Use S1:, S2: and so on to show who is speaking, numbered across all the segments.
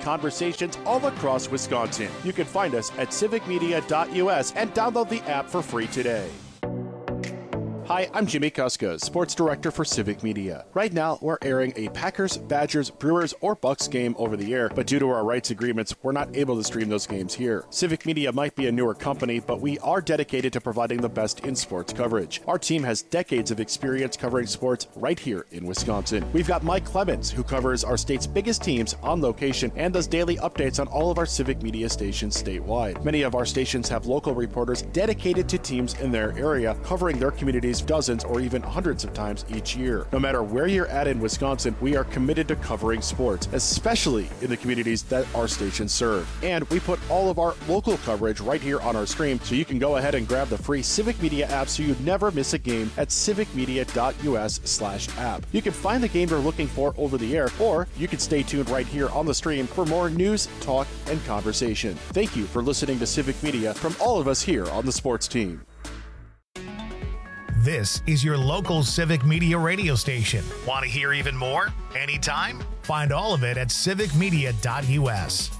S1: conversations all across Wisconsin. You can find us at civicmedia.us and download the app for free today. Hi, I'm Jimmy Kuska, Sports Director for Civic Media. Right now, we're airing a Packers, Badgers, Brewers, or Bucks game over the air, but due to our rights agreements, we're not able to stream those games here. Civic Media might be a newer company, but we are dedicated to providing the best in sports coverage. Our team has decades of experience covering sports right here in Wisconsin. We've got Mike Clemens, who covers our state's biggest teams on location and does daily updates on all of our Civic Media stations statewide. Many of our stations have local reporters dedicated to teams in their area, covering their communities dozens or even hundreds of times each year. No matter where you're at in Wisconsin, we are committed to covering sports, especially in the communities that our stations serve. And we put all of our local coverage right here on our stream, so you can go ahead and grab the free Civic Media app so you never miss a game at civicmedia.us/app. You can find the game you're looking for over the air, or you can stay tuned right here on the stream for more news, talk, and conversation. Thank you for listening to Civic Media from all of us here on the sports team.
S2: This is your local Civic Media radio station. Want to hear even more? Anytime? Find all of it at civicmedia.us.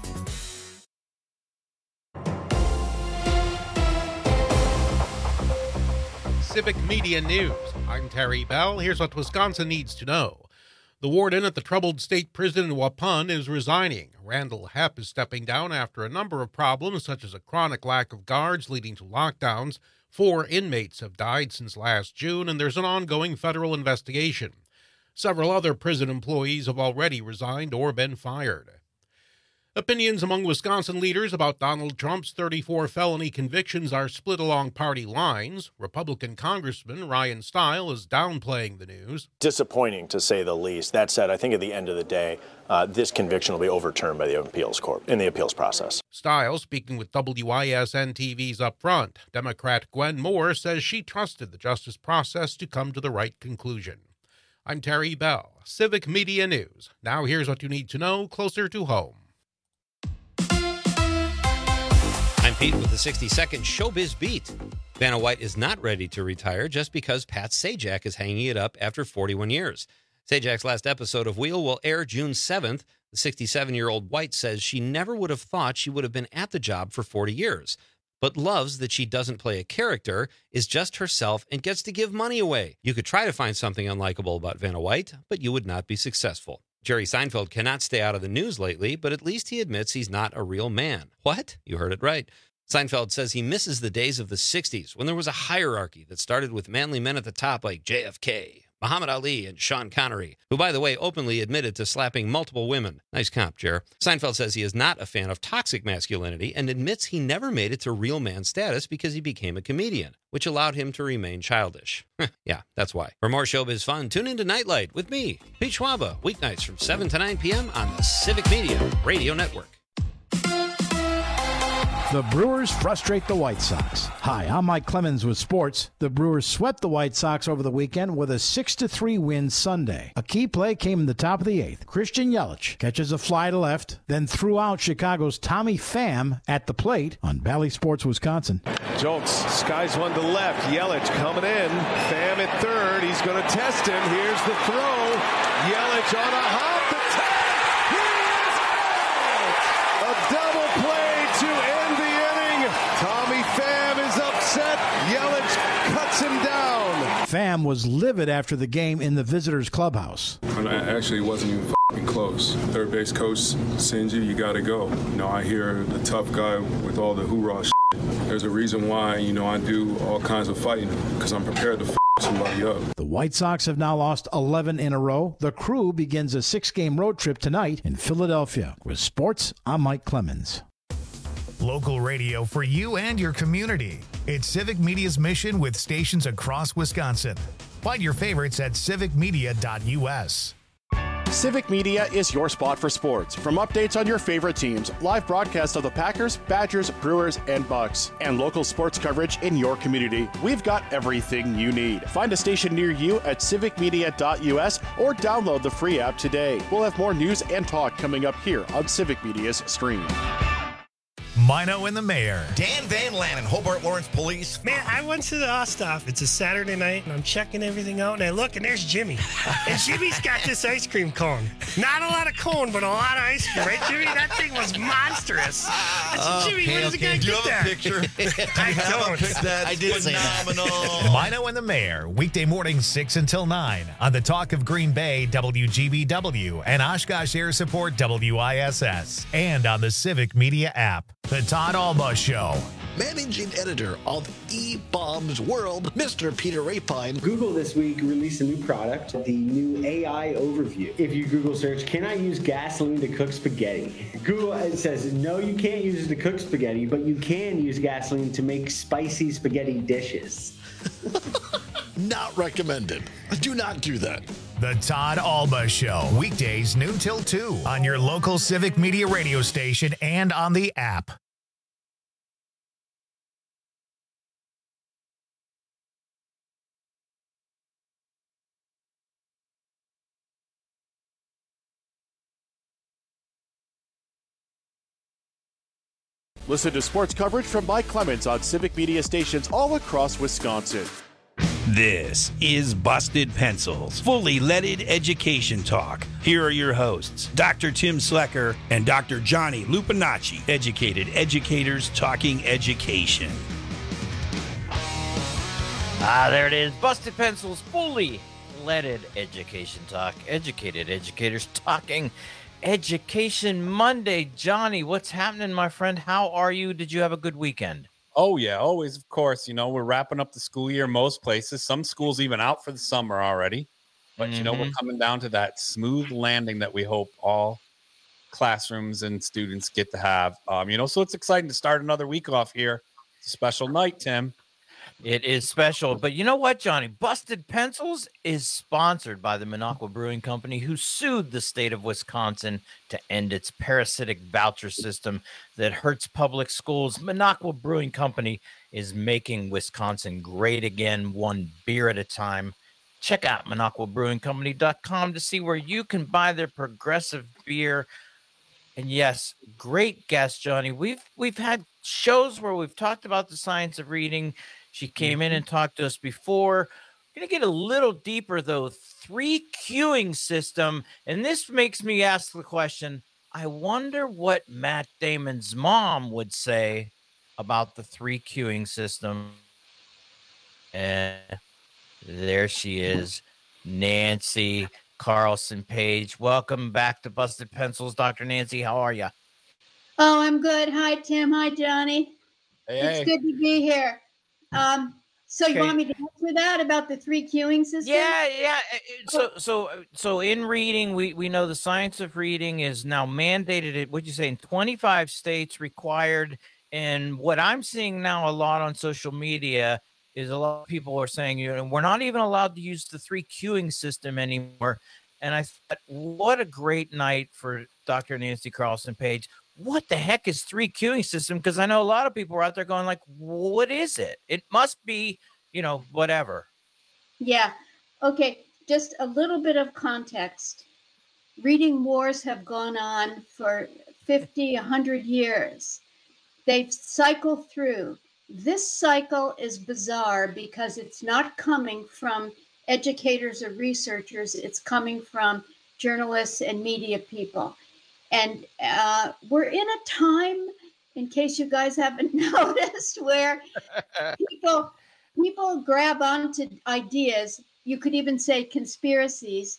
S3: Civic Media News. I'm Terry Bell. Here's what Wisconsin needs to know. The warden at the troubled state prison in Waupun is resigning. Randall Hepp is stepping down after a number of problems, such as a chronic lack of guards leading to lockdowns. 4 inmates have died since last June, and there's an ongoing federal investigation. Several other prison employees have already resigned or been fired. Opinions among Wisconsin leaders about Donald Trump's 34 felony convictions are split along party lines. Republican Congressman Ryan Steil is downplaying the news.
S4: Disappointing, to say the least. That said, I think at the end of the day, this conviction will be overturned by the appeals court in the appeals process.
S3: Steil, speaking with WISN-TV's Up Front, Democrat Gwen Moore says she trusted the justice process to come to the right conclusion. I'm Terry Bell, Civic Media News. Now here's what you need to know closer to home.
S5: I'm Pete with the 60-second Showbiz Beat. Vanna White is not ready to retire just because Pat Sajak is hanging it up after 41 years. Sajak's last episode of Wheel will air June 7th. The 67-year-old White says she never would have thought she would have been at the job for 40 years, but loves that she doesn't play a character, is just herself, and gets to give money away. You could try to find something unlikable about Vanna White, but you would not be successful. Jerry Seinfeld cannot stay out of the news lately, but at least he admits he's not a real man. What? You heard it right. Seinfeld says he misses the days of the 60s when there was a hierarchy that started with manly men at the top like JFK, Muhammad Ali, and Sean Connery, who, by the way, openly admitted to slapping multiple women. Nice comp, Jer. Seinfeld says he is not a fan of toxic masculinity and admits he never made it to real man status because he became a comedian, which allowed him to remain childish. Yeah, that's why. For more showbiz fun, tune into Nightlight with me, Pete Schwaba, weeknights from 7 to 9 p.m. on the Civic Media Radio Network.
S6: The Brewers frustrate the White Sox. Hi, I'm Mike Clemens with sports. The Brewers swept the White Sox over the weekend with a 6-3 win Sunday. A key play came in the top of the 8th. Christian Yelich catches a fly to left, then threw out Chicago's Tommy Pham at the plate on Bally Sports, Wisconsin.
S7: Jones skies one to left. Yelich coming in. Pham at third. He's going to test him. Here's the throw. Yelich on a hop. The tag. He is out. A double play to end the inning. Tommy Pham is upset. Yelich cuts him down.
S6: Pham was livid after the game in the visitors' clubhouse.
S8: Actually, it wasn't even close. Third base coach sends you got to go. I hear the tough guy with all the hoorah shit. There's a reason why, I do all kinds of fighting, because I'm prepared to somebody up.
S6: The White Sox have now lost 11 in a row. The Crew begins a 6-game road trip tonight in Philadelphia. With sports, I'm Mike Clemens.
S2: Local radio for you and your community. It's Civic Media's mission with stations across Wisconsin. Find your favorites at civicmedia.us.
S1: Civic Media is your spot for sports. From updates on your favorite teams, live broadcasts of the Packers, Badgers, Brewers, and Bucks, and local sports coverage in your community, we've got everything you need. Find a station near you at civicmedia.us or download the free app today. We'll have more news and talk coming up here on Civic Media's stream.
S2: Mino and the Mayor.
S9: Dan Van Lannen, Hobart Lawrence Police.
S10: Man, I went to the Osthoff. It's a Saturday night, and I'm checking everything out, and I look, and there's Jimmy. And Jimmy's got this ice cream cone. Not a lot of cone, but a lot of ice cream, right, Jimmy? That thing was monstrous. I said, Jimmy, where does the guy
S9: Do you
S10: get
S9: have
S10: that?
S9: a picture? I
S10: don't.
S9: I did phenomenal.
S2: Mino and the Mayor, weekday mornings 6 until 9 on the Talk of Green Bay, WGBW, and Oshkosh Air Support, WISS, and on the Civic Media app. The Todd Alba Show.
S11: Managing editor of eBaum's World, Mr. Peter Rapine.
S12: Google this week released a new product, the new AI Overview. If you Google search, can I use gasoline to cook spaghetti? Google says, no, you can't use it to cook spaghetti, but you can use gasoline to make spicy spaghetti dishes.
S11: Not recommended. Do not do that.
S2: The Todd Alba Show, weekdays noon till 2 on your local Civic Media radio station and on the app.
S1: Listen to sports coverage from Mike Clemens on Civic Media stations all across Wisconsin.
S13: This is Busted Pencils, fully leaded education talk. Here are your hosts, Dr. Tim Slecker and Dr. Johnny Lupinacci, educated educators talking education.
S14: There it is. Busted Pencils, fully leaded education talk. Educated educators talking Education Monday. Johnny, what's happening, my friend? How are you? Did you have a good weekend?
S15: Oh, yeah, always, of course. You know, we're wrapping up the school year most places. Some schools even out for the summer already. But, you know, we're coming down to that smooth landing that we hope all classrooms and students get to have. You know, so it's exciting to start another week off here. It's a special night, Tim.
S14: It is special. But you know what, Johnny? Busted Pencils is sponsored by the Minocqua Brewing Company, who sued the state of Wisconsin to end its parasitic voucher system that hurts public schools. Minocqua Brewing Company is making Wisconsin great again, one beer at a time. Check out MinocquaBrewingCompany.com to see where you can buy their progressive beer. And yes, great guest, Johnny. We've had shows where we've talked about the science of reading. She came in and talked to us before. We're going to get a little deeper, though. 3 queuing system. And this makes me ask the question, I wonder what Matt Damon's mom would say about the 3 queuing system. And there she is, Nancy Carlson Page. Welcome back to Busted Pencils, Dr. Nancy. How are you?
S16: Oh, I'm good. Hi, Tim. Hi, Johnny. It's good to be here. So you want me to answer that about the 3 queuing system?
S14: Yeah. So in reading, we know the science of reading is now mandated. What'd you say? In 25 states required. And what I'm seeing now a lot on social media is a lot of people are saying, you know, we're not even allowed to use the 3 queuing system anymore. And I thought, what a great night for Dr. Nancy Carlson Page. What the heck is 3 queuing system? Because I know a lot of people are out there going like, what is it? It must be, you know, whatever.
S16: Yeah. Okay. Just a little bit of context. Reading wars have gone on for 50, 100 years. They've cycled through. This cycle is bizarre because it's not coming from educators or researchers. It's coming from journalists and media people. And we're in a time, in case you guys haven't noticed, where people grab onto ideas. You could even say conspiracies,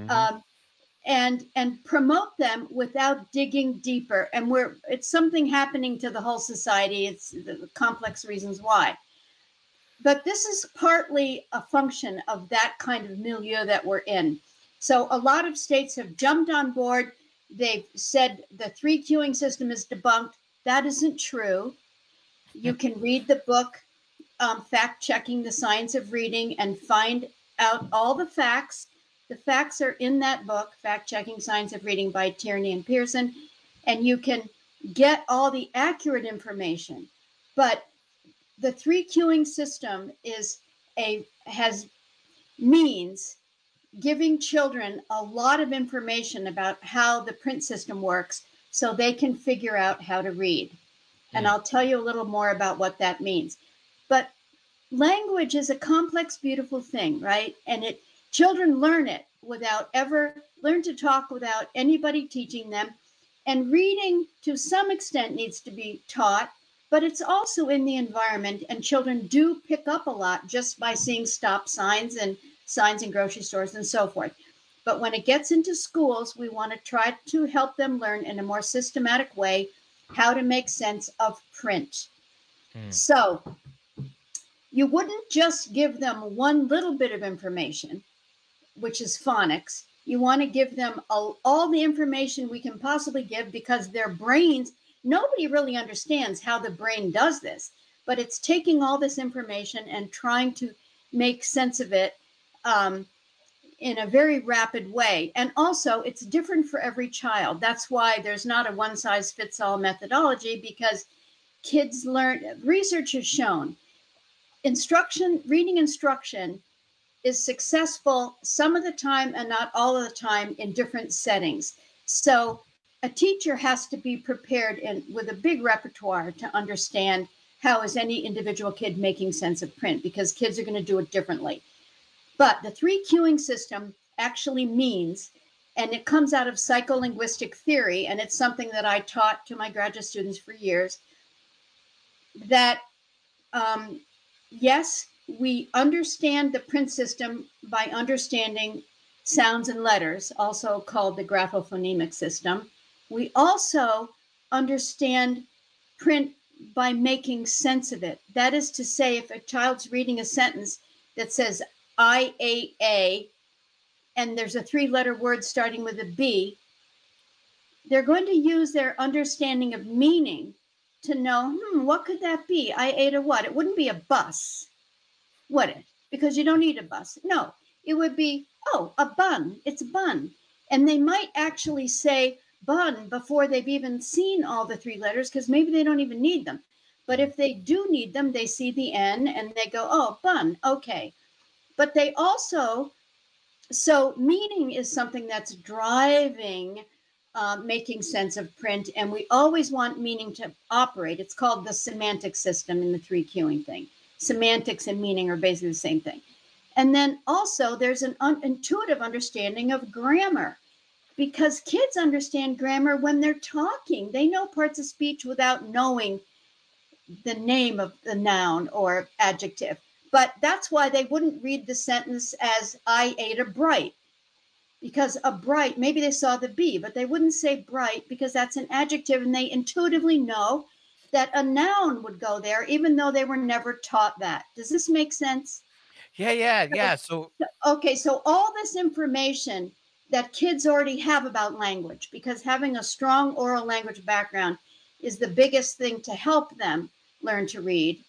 S16: and promote them without digging deeper. And it's something happening to the whole society. It's the complex reasons why. But this is partly a function of that kind of milieu that we're in. So a lot of states have jumped on board. They've said the 3 queuing system is debunked. That isn't true. You can read the book, Fact Checking the Science of Reading, and find out all the facts. The facts are in that book, Fact Checking Science of Reading by Tierney and Pearson, and you can get all the accurate information. But the 3 queuing system means giving children a lot of information about how the print system works so they can figure out how to read. And I'll tell you a little more about what that means. But language is a complex, beautiful thing, right? And children learn it learn to talk without anybody teaching them. And reading, to some extent, needs to be taught, but it's also in the environment. And children do pick up a lot just by seeing stop signs and signs in grocery stores and so forth. But when it gets into schools, we want to try to help them learn in a more systematic way how to make sense of print. So you wouldn't just give them one little bit of information, which is phonics. You want to give them all the information we can possibly give, because their brains, nobody really understands how the brain does this, but it's taking all this information and trying to make sense of it in a very rapid way. And also, it's different for every child. That's why there's not a one-size-fits-all methodology, because kids learn. Research has shown reading instruction is successful some of the time and not all of the time in different settings. So a teacher has to be prepared with a big repertoire to understand how is any individual kid making sense of print, because kids are going to do it differently. But the 3 cueing system actually means, and it comes out of psycholinguistic theory, and it's something that I taught to my graduate students for years, that yes, we understand the print system by understanding sounds and letters, also called the graphophonemic system. We also understand print by making sense of it. That is to say, if a child's reading a sentence that says, I ate a, and there's a 3-letter word starting with a B, they're going to use their understanding of meaning to know, what could that be? I ate a what? It wouldn't be a bus, would it? Because you don't need a bus. No, it would be, a bun. It's a bun. And they might actually say bun before they've even seen all the 3 letters, because maybe they don't even need them. But if they do need them, they see the N and they go, oh, bun, okay. But they also, so meaning is something that's driving making sense of print, and we always want meaning to operate. It's called the semantic system in the 3 cueing thing. Semantics and meaning are basically the same thing. And then also there's an intuitive understanding of grammar, because kids understand grammar when they're talking. They know parts of speech without knowing the name of the noun or adjective. But that's why they wouldn't read the sentence as I ate a bright, because a bright, maybe they saw the B, but they wouldn't say bright because that's an adjective, and they intuitively know that a noun would go there, even though they were never taught that. Does this make sense?
S14: Yeah. So
S16: all this information that kids already have about language, because having a strong oral language background is the biggest thing to help them learn to read,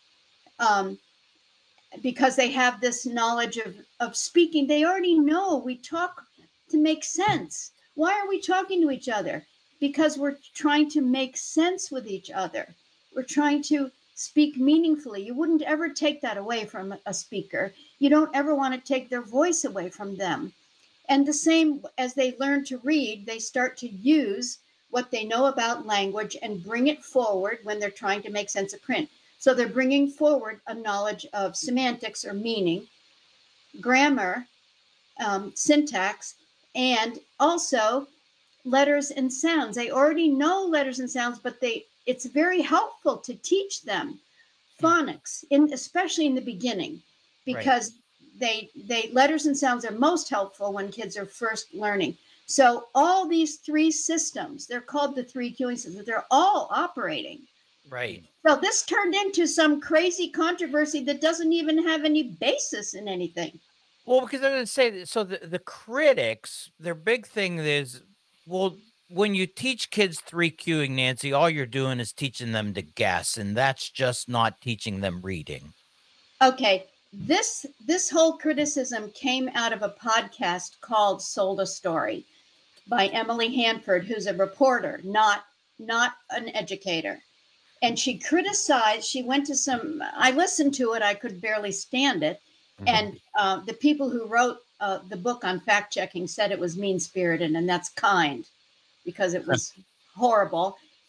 S16: because they have this knowledge of speaking. They already know we talk to make sense. Why are we talking to each other? Because we're trying to make sense with each other. We're trying to speak meaningfully. You wouldn't ever take that away from a speaker. You don't ever want to take their voice away from them. And the same as they learn to read, they start to use what they know about language and bring it forward when they're trying to make sense of print. So they're bringing forward a knowledge of semantics or meaning, grammar, syntax, and also letters and sounds. They already know letters and sounds, but it's very helpful to teach them phonics, especially in the beginning, because they letters and sounds are most helpful when kids are first learning. So all these 3 systems, they're called the 3 cueing systems, they're all operating.
S14: Right.
S16: So this turned into some crazy controversy that doesn't even have any basis in anything.
S14: Well, because I'm going to say, so the critics, their big thing is, well, when you teach kids 3 cueing, Nancy, all you're doing is teaching them to guess, and that's just not teaching them reading.
S16: Okay, this whole criticism came out of a podcast called Sold a Story by Emily Hanford, who's a reporter, not an educator. And she criticized, she went to I listened to it, I could barely stand it. And the people who wrote the book on fact-checking said it was mean-spirited, and that's kind, because it was horrible.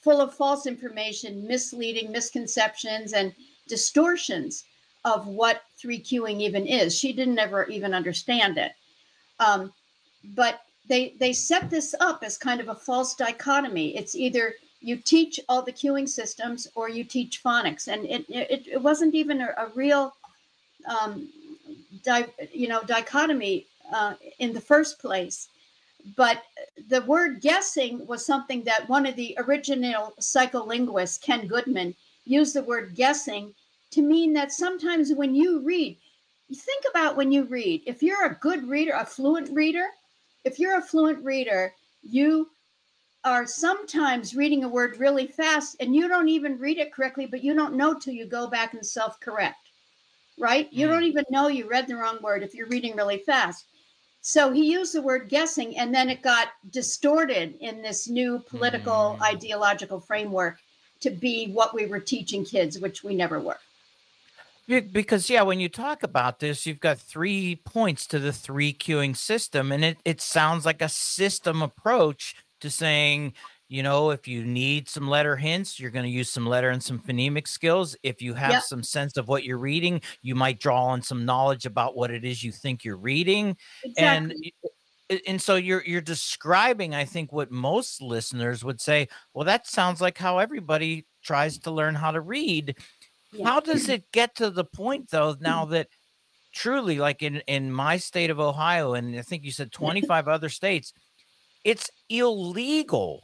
S16: full of false information, misleading misconceptions, and distortions of what 3Qing even is. She didn't ever even understand it. But they set this up as kind of a false dichotomy. It's either you teach all the cueing systems or you teach phonics. And it wasn't even a real dichotomy in the first place. But the word guessing was something that one of the original psycholinguists, Ken Goodman, used the word guessing to mean that sometimes when you read, you think about when you read, if you're a good reader, a fluent reader, you are sometimes reading a word really fast and you don't even read it correctly, but you don't know till you go back and self-correct, right? You don't even know you read the wrong word if you're reading really fast. So he used the word guessing, and then it got distorted in this new political ideological framework to be what we were teaching kids, which we never were.
S14: Because, yeah, when you talk about this, you've got 3 points to the 3Qing system, and it sounds like a system approach to saying, you know, if you need some letter hints, you're going to use some letter and some phonemic skills. If you have some sense of what you're reading, you might draw on some knowledge about what it is you think you're reading. Exactly. And so you're describing, I think, what most listeners would say, well, that sounds like how everybody tries to learn how to read. Yeah. How does it get to the point, though, now that truly, like in my state of Ohio, and I think you said 25 other states, it's illegal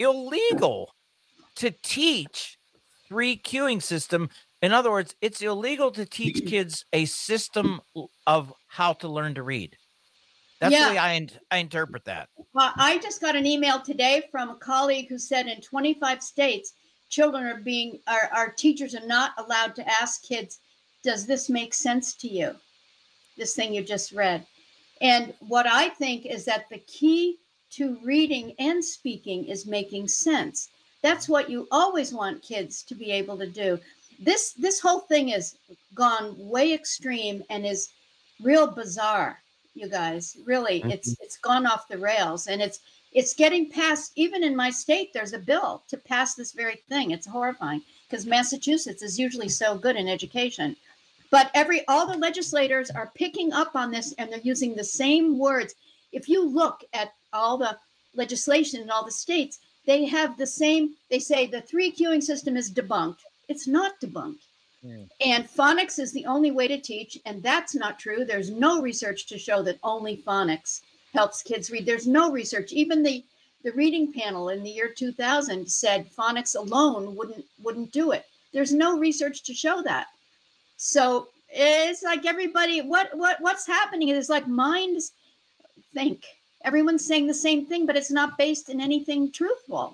S14: to teach 3Qing system. In other words, it's illegal to teach kids a system of how to learn to read. That's the way I interpret that.
S16: I just got an email today from a colleague who said in 25 states, children our teachers are not allowed to ask kids, does this make sense to you? This thing you just read. And what I think is that the key to reading and speaking is making sense. That's what you always want kids to be able to do. This whole thing has gone way extreme and is real bizarre, you guys. Really, it's gone off the rails, and it's getting passed. Even in my state, there's a bill to pass this very thing. It's horrifying because Massachusetts is usually so good in education. But all the legislators are picking up on this, and they're using the same words. If you look at all the legislation in all the states, they have the same. They say the 3Qing system is debunked. It's not debunked. And phonics is the only way to teach, and that's not true. There's no research to show that only phonics helps kids read. There's no research. Even the reading panel in the year 2000 said phonics alone wouldn't do it. There's no research to show that. So it's like everybody, what's happening is like minds think. Everyone's saying the same thing, but it's not based in anything truthful.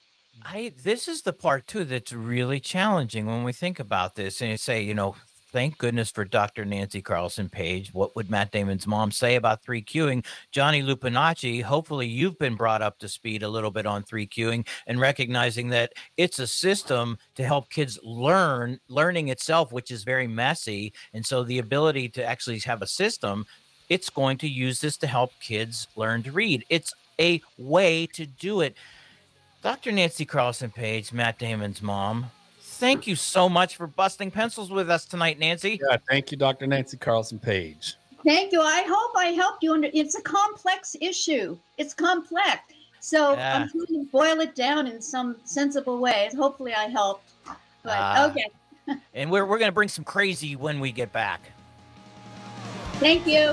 S14: This is the part, too, that's really challenging when we think about this. And you say, you know, thank goodness for Dr. Nancy Carlson Page. What would Matt Damon's mom say about 3Qing? Johnny Lupinacci, hopefully you've been brought up to speed a little bit on 3Qing and recognizing that it's a system to help kids learning itself, which is very messy. And so the ability to actually have a system, it's going to use this to help kids learn to read. It's a way to do it. Dr. Nancy Carlson Page, Matt Damon's mom, thank you so much for busting pencils with us tonight, Nancy.
S15: Yeah, thank you, Dr. Nancy Carlson Page.
S16: Thank you. I hope I helped you. It's a complex issue. It's complex. So I'm trying to boil it down in some sensible way. Hopefully I helped. But okay.
S14: And we're going to bring some crazy when we get back.
S16: Thank you.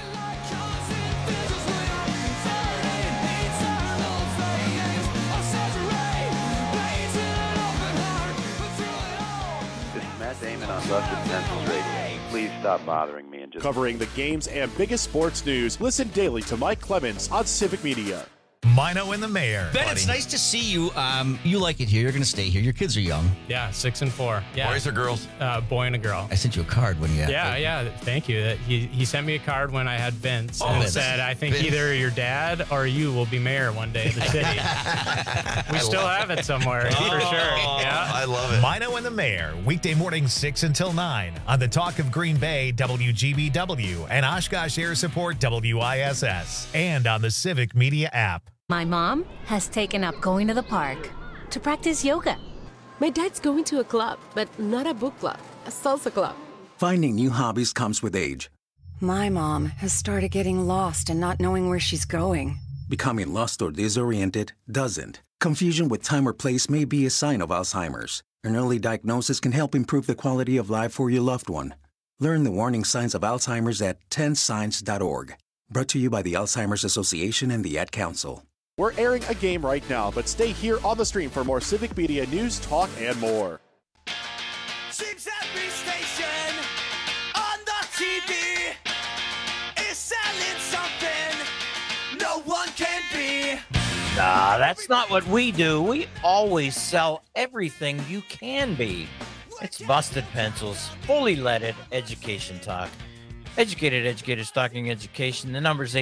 S17: Damon on Busted Pencils Radio. Please stop bothering me and just
S1: covering the games and biggest sports news. Listen daily to Mike Clemens on Civic Media.
S2: Mino and the Mayor.
S11: Ben, it's nice to see you. You like it here. You're going to stay here. Your kids are young.
S18: Yeah, 6 and 4. Yeah.
S11: Boys or girls?
S18: Boy and a girl.
S11: I sent you a card when you had
S18: Yeah, thank you. He sent me a card when I had Vince and said, I think either your dad or you will be mayor one day of the city. We still have it somewhere, for sure. Yeah,
S11: I love it.
S2: Mino and the Mayor, weekday mornings 6 until 9 on the Talk of Green Bay, WGBW, and Oshkosh Air Support, WISS, and on the Civic Media app.
S19: My mom has taken up going to the park. to practice yoga. My dad's going to a club, but not a book club, a salsa club.
S20: Finding new hobbies comes with age.
S21: My mom has started getting lost and not knowing where she's going.
S20: Becoming lost or disoriented doesn't. Confusion with time or place may be a sign of Alzheimer's. An early diagnosis can help improve the quality of life for your loved one. Learn the warning signs of Alzheimer's at 10signs.org. Brought to you by the Alzheimer's Association and the Ad Council.
S1: We're airing a game right now, but stay here on the stream for more Civic Media news, talk, and more.
S22: Seems every station on the TV is selling something no one can be.
S14: Nah, that's not what we do. We always sell everything you can be. It's Busted Pencils, fully leaded education talk. Educated educators talking education. The number's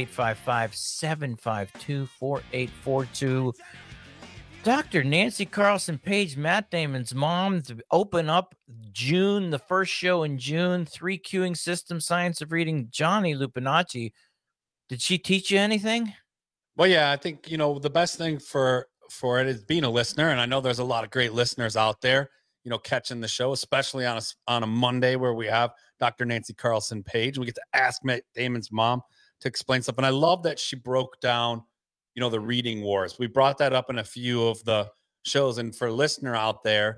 S14: 855-752-4842. Dr. Nancy Carlson Page, Matt Damon's mom, to open up June, the first show in June, 3 Queuing System, Science of Reading. Johnny Lupinacci, did she teach you anything?
S15: Well, yeah, I think, the best thing for it is being a listener. And I know there's a lot of great listeners out there, catching the show, especially on a Monday where we have Dr. Nancy Carlson Page. We get to ask Matt Damon's mom to explain something. I love that she broke down, the reading wars. We brought that up in a few of the shows. And for a listener out there,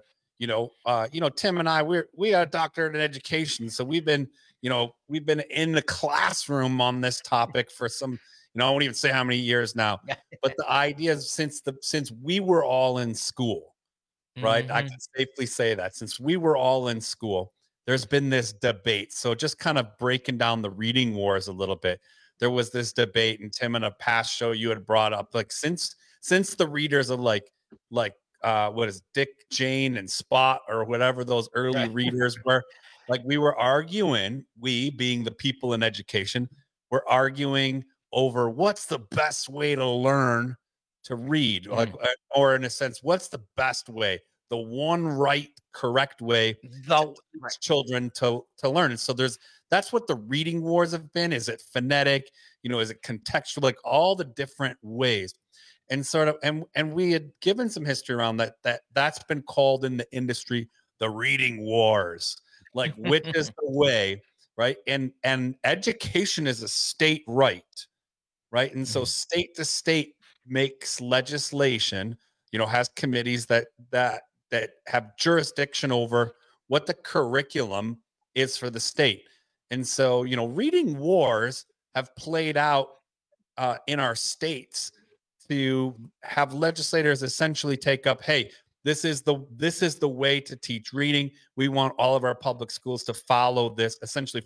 S15: Tim and I, we are a doctorate in education. So we've been in the classroom on this topic for some, I won't even say how many years now, but the idea is since we were all in school, right? I can safely say that since we were all in school, there's been this debate. So just kind of breaking down the reading wars a little bit. There was this debate, and Tim, in a past show you had brought up, like since the readers of like what is Dick, Jane, and Spot or whatever those early readers were, like we were arguing, we being the people in education, were arguing over what's the best way to learn to read, or in a sense, what's the best way, the one right, correct way to teach children to learn. And so that's what the reading wars have been. Is it phonetic? Is it contextual? Like all the different ways. And sort of, and we had given some history around that's been called in the industry the reading wars. Like which is the way, right? And education is a state right. Right. And so state to state makes legislation, has committees that have jurisdiction over what the curriculum is for the state. And so, reading wars have played out in our states to have legislators essentially take up, hey, this is the way to teach reading. We want all of our public schools to follow this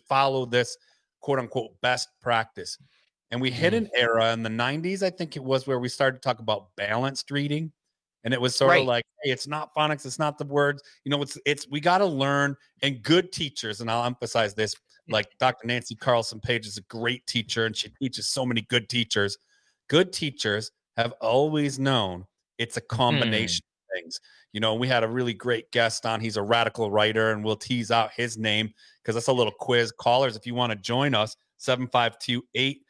S15: quote unquote best practice. And we hit an era in the 90s, I think it was, where we started to talk about balanced reading. And it was sort of like, hey, it's not phonics, it's not the words. We got to learn. And good teachers, and I'll emphasize this, like Dr. Nancy Carlson Page is a great teacher, and she teaches so many good teachers. Good teachers have always known it's a combination of things. We had a really great guest on. He's a radical writer, and we'll tease out his name because that's a little quiz. Callers, if you want to join us, 752-4842.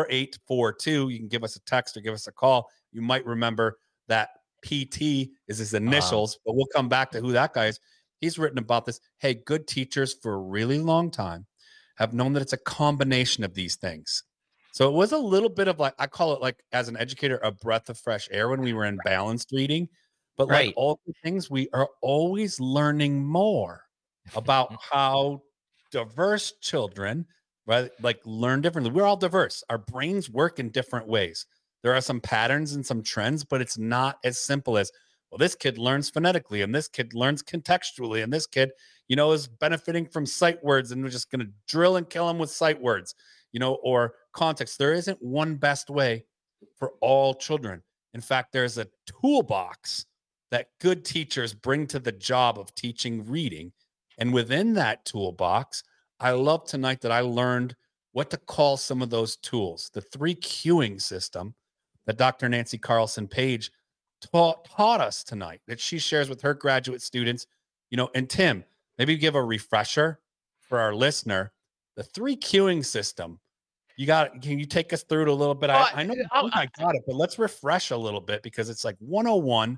S15: You can give us a text or give us a call. You might remember that PT is his initials, but we'll come back to who that guy is. He's written about this. Hey, good teachers for a really long time have known that it's a combination of these things. So it was a little bit of like, I call it like, as an educator, a breath of fresh air when we were in balanced reading. But like all the things, we are always learning more about how diverse children, right, like learn differently. We're all diverse. Our brains work in different ways. There are some patterns and some trends, but it's not as simple as, well, this kid learns phonetically and this kid learns contextually and this kid, is benefiting from sight words and we're just going to drill and kill them with sight words, or context. There isn't one best way for all children. In fact, there's a toolbox that good teachers bring to the job of teaching reading. And within that toolbox, I love tonight that I learned what to call some of those tools. The 3 queuing system that Dr. Nancy Carlson Page taught us tonight, that she shares with her graduate students, and Tim, maybe give a refresher for our listener. The 3 queuing system, can you take us through it a little bit? I know I got it, but let's refresh a little bit because it's like 101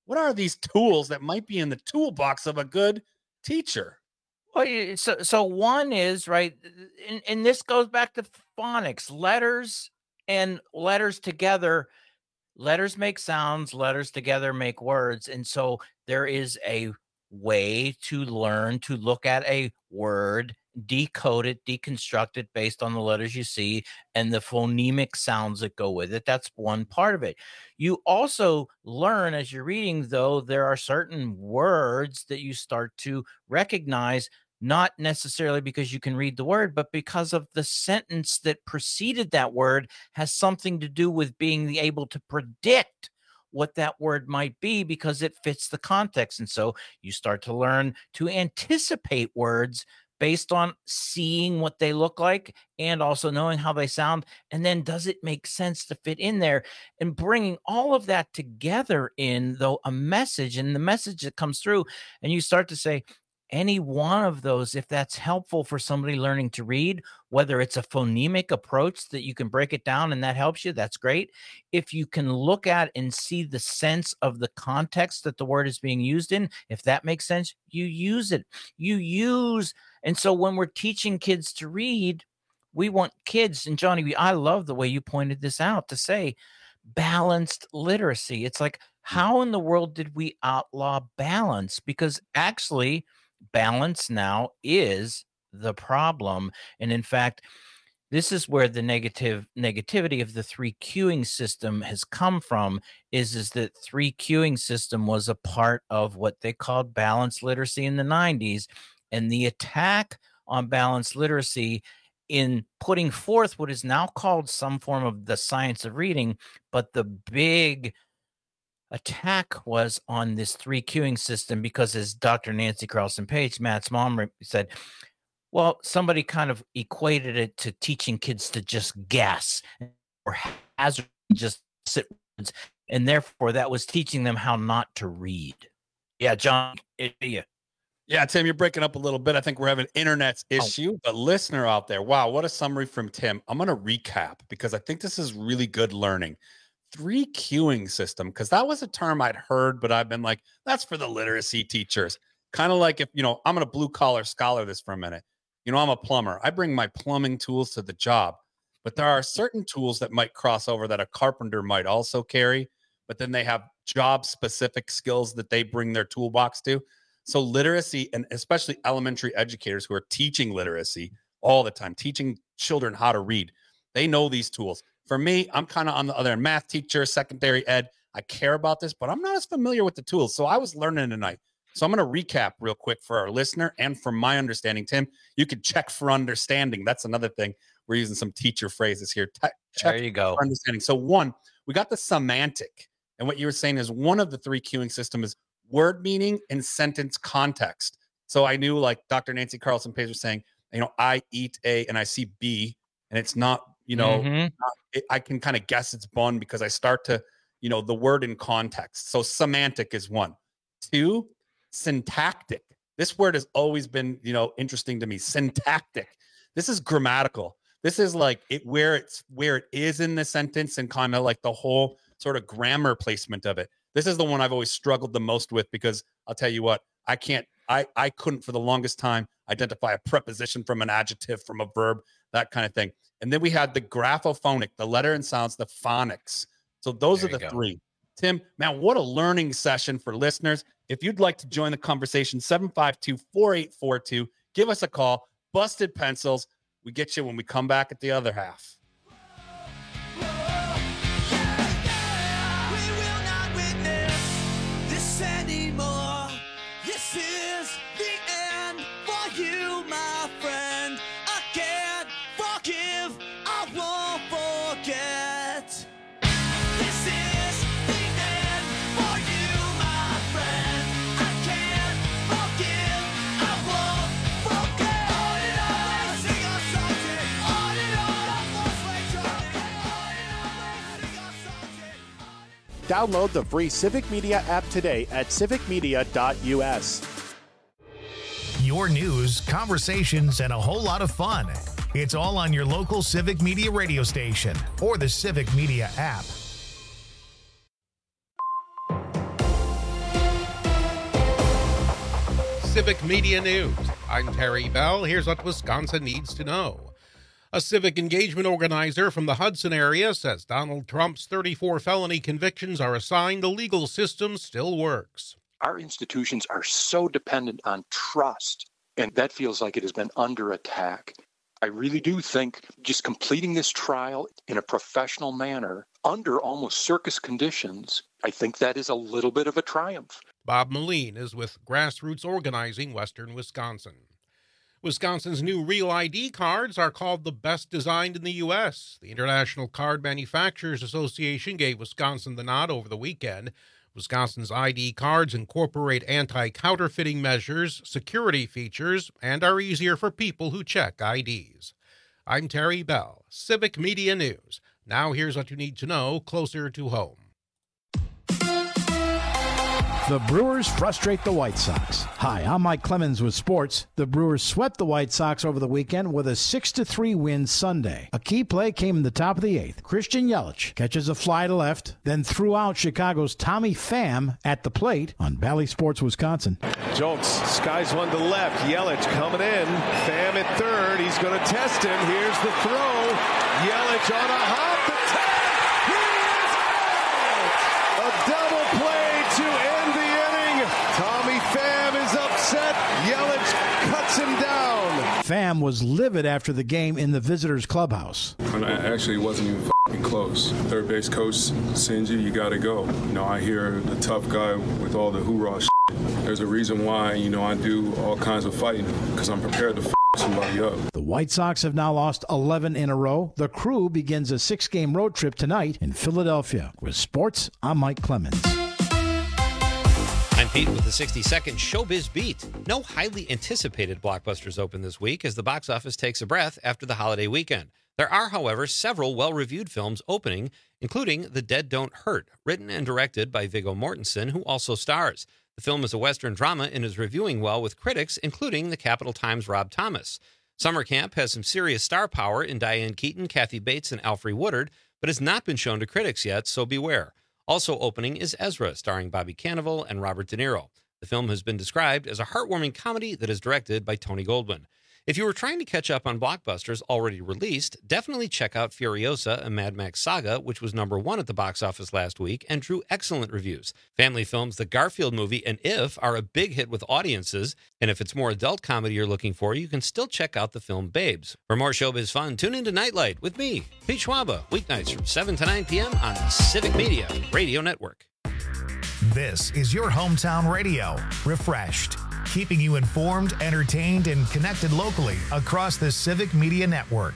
S15: what are these tools that might be in the toolbox of a good teacher?
S14: Well, so one is right, and this goes back to phonics, letters and letters together. Letters make sounds, letters together make words. And so there is a way to learn to look at a word, decode it, deconstruct it based on the letters you see and the phonemic sounds that go with it. That's one part of it. You also learn as you're reading, though, there are certain words that you start to recognize, not necessarily because you can read the word, but because of the sentence that preceded that word has something to do with being able to predict what that word might be because it fits the context. And so you start to learn to anticipate words based on seeing what they look like and also knowing how they sound. And then does it make sense to fit in there? And bringing all of that together in, though, a message, and the message that comes through, and you start to say, any one of those, if that's helpful for somebody learning to read, whether it's a phonemic approach that you can break it down and that helps you, that's great. If you can look at and see the sense of the context that the word is being used in, if that makes sense, you use it. And so when we're teaching kids to read, we want kids, and Johnny, I love the way you pointed this out, to say balanced literacy. It's like, how in the world did we outlaw balance? Because actually, balance now is the problem. And in fact, this is where the negativity of the 3 cueing system has come from, is that 3 cueing system was a part of what they called balanced literacy in the 90s. And the attack on balanced literacy in putting forth what is now called some form of the science of reading, but the big attack was on this 3 cueing system, because as Dr. Nancy Carlson Page, Matt's mom, said, well, somebody kind of equated it to teaching kids to just guess or hazard, just sit, and therefore that was teaching them how not to read. Yeah, John,
S15: Yeah, Tim, you're breaking up a little bit. I think we're having an internet issue, but listener out there, wow, what a summary from Tim. I'm going to recap because I think this is really good learning. 3 cueing system, because that was a term I'd heard, but I've been like, that's for the literacy teachers. Kind of like if, I'm going to blue collar scholar this for a minute. I'm a plumber. I bring my plumbing tools to the job, but there are certain tools that might cross over that a carpenter might also carry, but then they have job specific skills that they bring their toolbox to. So literacy, and especially elementary educators who are teaching literacy all the time, teaching children how to read, they know these tools. For me, I'm kind of on the other end, math teacher, secondary ed. I care about this, but I'm not as familiar with the tools. So I was learning tonight. So I'm going to recap real quick for our listener and from my understanding. Tim, you could check for understanding. That's another thing. We're using some teacher phrases here. Check
S14: there you go.
S15: For understanding. So 1, we got the semantic. And what you were saying is one of the 3 cueing system is word meaning and sentence context. So I knew, like Dr. Nancy Carlson Page was saying, I eat A and I see B, and it's not, I can kind of guess it's bun because I start to, the word in context. So semantic is 1. 2, syntactic. This word has always been, interesting to me. Syntactic. This is grammatical. This is like where it is in the sentence and kind of like the whole sort of grammar placement of it. This is the one I've always struggled the most with, because I'll tell you what, I couldn't for the longest time identify a preposition from an adjective, from a verb, that kind of thing. And then we had the graphophonic, the letter and sounds, the phonics. So those are the 3. Tim, man, what a learning session for listeners. If you'd like to join the conversation, 752-4842, give us a call. Busted Pencils. We get you when we come back at the other half.
S1: Download the free Civic Media app today at civicmedia.us.
S2: Your news, conversations, and a whole lot of fun. It's all on your local Civic Media radio station or the Civic Media app.
S3: Civic Media News. I'm Terry Bell. Here's what Wisconsin needs to know. A civic engagement organizer from the Hudson area says Donald Trump's 34 felony convictions are a sign the legal system still works.
S4: Our institutions are so dependent on trust, and that feels like it has been under attack. I really do think just completing this trial in a professional manner under almost circus conditions, I think that is a little bit of a triumph.
S3: Bob Moline is with Grassroots Organizing Western Wisconsin. Wisconsin's new Real ID cards are called the best designed in the U.S. The International Card Manufacturers Association gave Wisconsin the nod over the weekend. Wisconsin's ID cards incorporate anti-counterfeiting measures, security features, and are easier for people who check IDs. I'm Terry Bell, Civic Media News. Now here's what you need to know closer to home.
S6: The Brewers frustrate the White Sox. Hi, I'm Mike Clemens with sports. The Brewers swept the White Sox over the weekend with a 6-3 win Sunday. A key play came in the top of the eighth. Christian Yelich catches a fly to left, then threw out Chicago's Tommy Pham at the plate on Bally Sports, Wisconsin.
S7: Jones skies one to left. Yelich coming in. Pham at third. He's going to test him. Here's the throw. Yelich on a hop. The tag. He is out. A double play to end the inning. Tommy Pham is upset. Yelich cuts him down.
S6: Pham was livid after the game in the visitors' clubhouse.
S8: And actually, it wasn't even close. Third base coach sends you, you got to go. I hear the tough guy with all the hoorah shit. There's a reason why, I do all kinds of fighting, because I'm prepared to somebody up.
S6: The White Sox have now lost 11 in a row. The Crew begins a 6-game road trip tonight in Philadelphia. With sports, I'm Mike Clemens.
S5: I'm Pete with the 60-second Showbiz Beat. No highly anticipated blockbusters open this week as the box office takes a breath after the holiday weekend. There are, however, several well-reviewed films opening, including The Dead Don't Hurt, written and directed by Viggo Mortensen, who also stars. The film is a Western drama and is reviewing well with critics, including the Capital Times' Rob Thomas. Summer Camp has some serious star power in Diane Keaton, Kathy Bates, and Alfre Woodard, but has not been shown to critics yet, so beware. Also opening is Ezra, starring Bobby Cannavale and Robert De Niro. The film has been described as a heartwarming comedy that is directed by Tony Goldwyn. If you were trying to catch up on blockbusters already released, definitely check out Furiosa, a Mad Max saga, which was #1 at the box office last week and drew excellent reviews. Family films The Garfield Movie and If are a big hit with audiences, and if it's more adult comedy you're looking for, you can still check out the film Babes. For more showbiz fun, tune into Nightlight with me, Pete Schwaba, weeknights from 7 to 9 p.m. on the Civic Media Radio Network.
S2: This is your hometown radio, refreshed, keeping you informed, entertained, and connected locally across the Civic Media Network.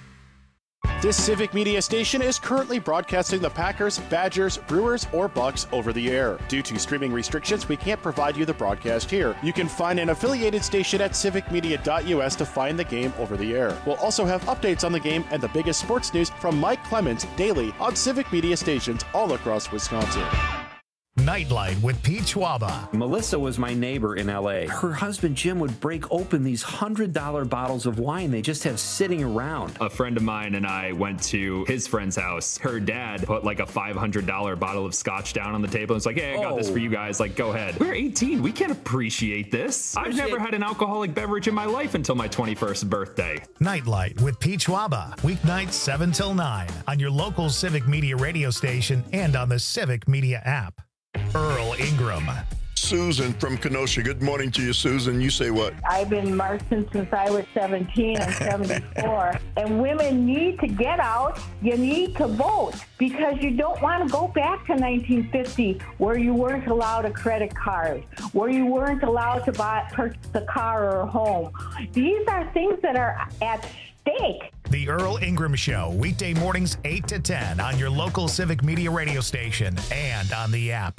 S1: This Civic Media station is currently broadcasting the Packers, Badgers, Brewers, or Bucks over the air. Due to streaming restrictions, we can't provide you the broadcast here. You can find an affiliated station at civicmedia.us to find the game over the air. We'll also have updates on the game and the biggest sports news from Mike Clemens daily on Civic Media stations all across Wisconsin.
S2: Nightlight with Pete Schwaba.
S23: Melissa was my neighbor in L.A. Her husband Jim would break open these $100 bottles of wine they just have sitting around.
S24: A friend of mine and I went to his friend's house. Her dad put like a $500 bottle of scotch down on the table and was like, hey, I got this for you guys. Like, go ahead. We're 18. We can't appreciate this. I've never had an alcoholic beverage in my life until my 21st birthday.
S2: Nightlight with Pete Schwaba. Weeknights 7 till 9 on your local Civic Media radio station and on the Civic Media app. Earl Ingram.
S25: Susan from Kenosha. Good morning to you, Susan. You say what?
S26: I've been marching since I was 17. I'm 74. And women need to get out. You need to vote because you don't want to go back to 1950 where you weren't allowed a credit card, where you weren't allowed to purchase a car or a home. These are things that are at stake.
S2: The Earl Ingram Show, weekday mornings 8 to 10 on your local Civic Media radio station and on the app.